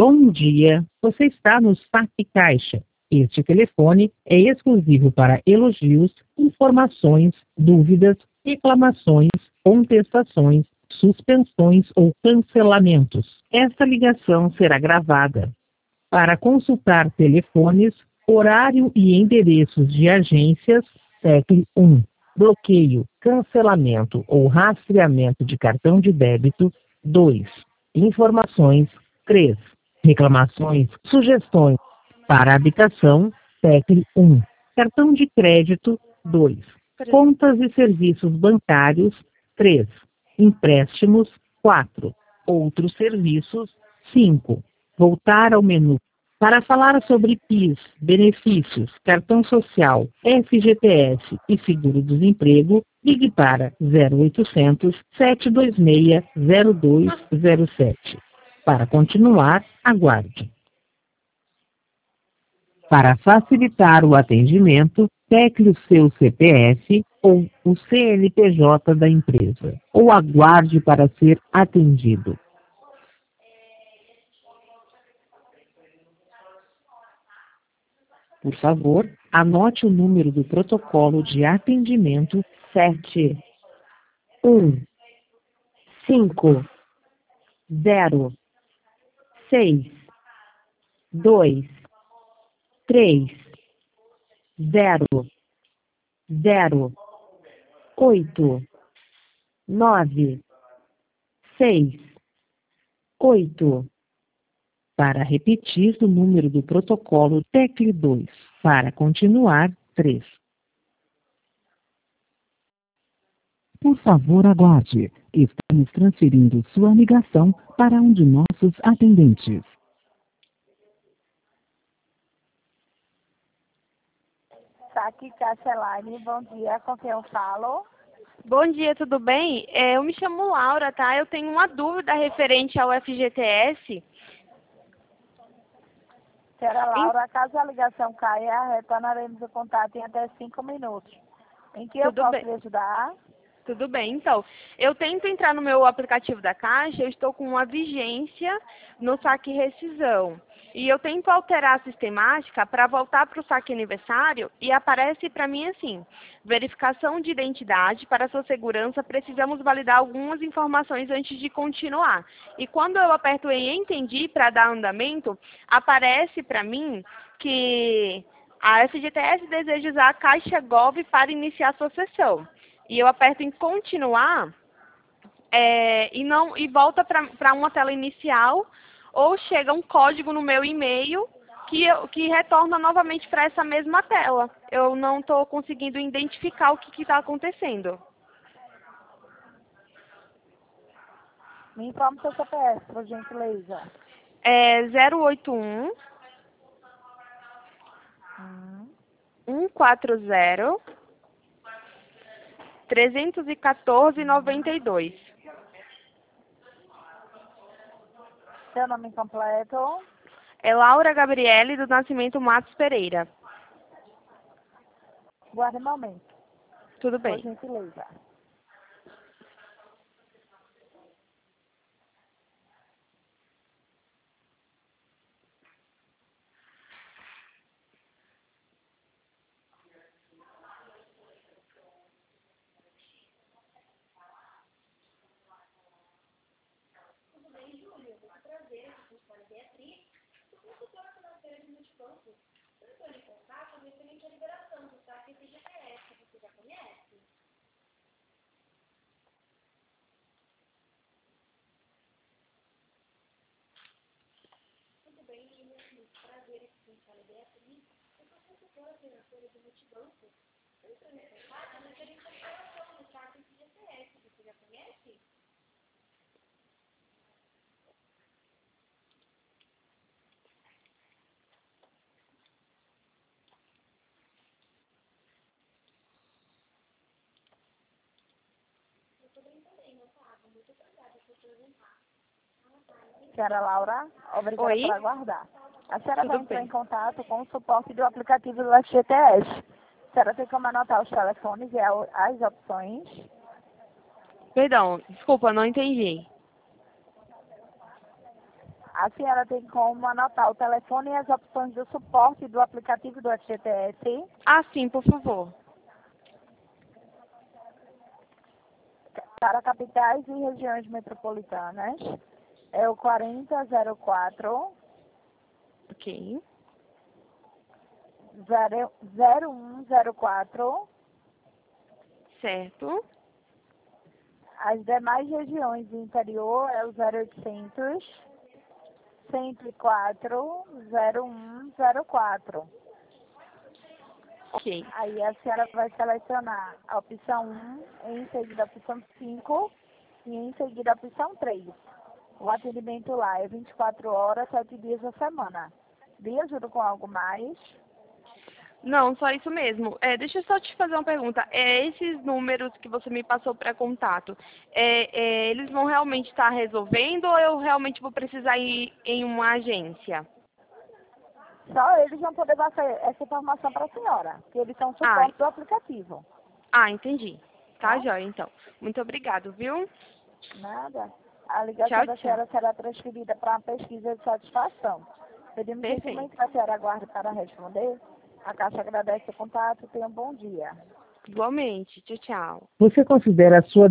Bom dia, você está no Saque Caixa. Este telefone é exclusivo para elogios, informações, dúvidas, reclamações, contestações, suspensões ou cancelamentos. Esta ligação será gravada. Para consultar telefones, horário e endereços de agências, tecle 1. Bloqueio, cancelamento ou rastreamento de cartão de débito, 2. Informações, 3. Reclamações, sugestões. Para habitação, tecle 1. Cartão de crédito, 2. Contas e serviços bancários, 3. Empréstimos, 4. Outros serviços, 5. Voltar ao menu. Para falar sobre PIS, benefícios, cartão social, FGTS e seguro-desemprego, ligue para 0800 726 0207. Para continuar, aguarde. Para facilitar o atendimento, tecle o seu CPF ou o CNPJ da empresa, ou aguarde para ser atendido. Por favor, anote o número do protocolo de atendimento 7 1 5 0 6 2 3 0 0 8 9 6 8. Para repetir o número do protocolo, tecle 2. Para continuar, 3. Por favor, aguarde. Estamos transferindo sua ligação para um de nossos atendentes. Saque Caixa Line, bom dia, com quem eu falo? Bom dia, tudo bem? Eu me chamo Laura, tá? Eu tenho uma dúvida referente ao FGTS. Senhora Laura, caso a ligação caia, retornaremos o contato em até 5 minutos. Em que eu posso lhe ajudar? Tudo bem, então, eu tento entrar no meu aplicativo da Caixa, eu estou com uma vigência no saque rescisão. E eu tento alterar a sistemática para voltar para o saque aniversário e aparece para mim assim, verificação de identidade, para sua segurança, precisamos validar algumas informações antes de continuar. E quando eu aperto em entendi para dar andamento, aparece para mim que a FGTS deseja usar a Caixa Gov para iniciar sua sessão. E eu aperto em continuar e volta para uma tela inicial ou chega um código no meu e-mail que retorna novamente para essa mesma tela. Eu não estou conseguindo identificar o que está acontecendo. Me informe seu CPF, por gentileza. 081 140 314,92. Seu nome completo? É Laura Gabriele do Nascimento Matos Pereira. Guarde um momento. Tudo bem. Por gentileza. Senhora Laura, obrigada por aguardar. A senhora vai entrar em contato com o suporte do aplicativo do FGTS. A senhora tem como anotar os telefones e as opções. Perdão, desculpa, não entendi. A senhora tem como anotar o telefone e as opções do suporte do aplicativo do FGTS? Ah, sim, por favor. Para capitais e regiões metropolitanas, é o 4004 Ok. 0104. Certo. As demais regiões do interior é o 0800 104 0104. Ok. Aí a senhora vai selecionar a opção 1, em seguida a opção 5 e em seguida a opção 3. O atendimento lá é 24 horas, 7 dias da semana. Me ajuda com algo mais? Não, só isso mesmo. Deixa eu só te fazer uma pergunta. Esses números que você me passou para contato, eles vão realmente estar resolvendo ou eu realmente vou precisar ir em uma agência? Só eles vão poder passar essa informação para a senhora, que eles são suporte do aplicativo. Entendi. Tá, Tá? joia, então. Muito obrigado, viu? Nada. A ligação Tchau, da tchau. senhora será transferida para uma pesquisa de satisfação. Pedimos gentilmente que a senhora aguarde para responder. A Caixa agradece o contato. Tenha um bom dia. Igualmente. Tchau, tchau. Você considera a sua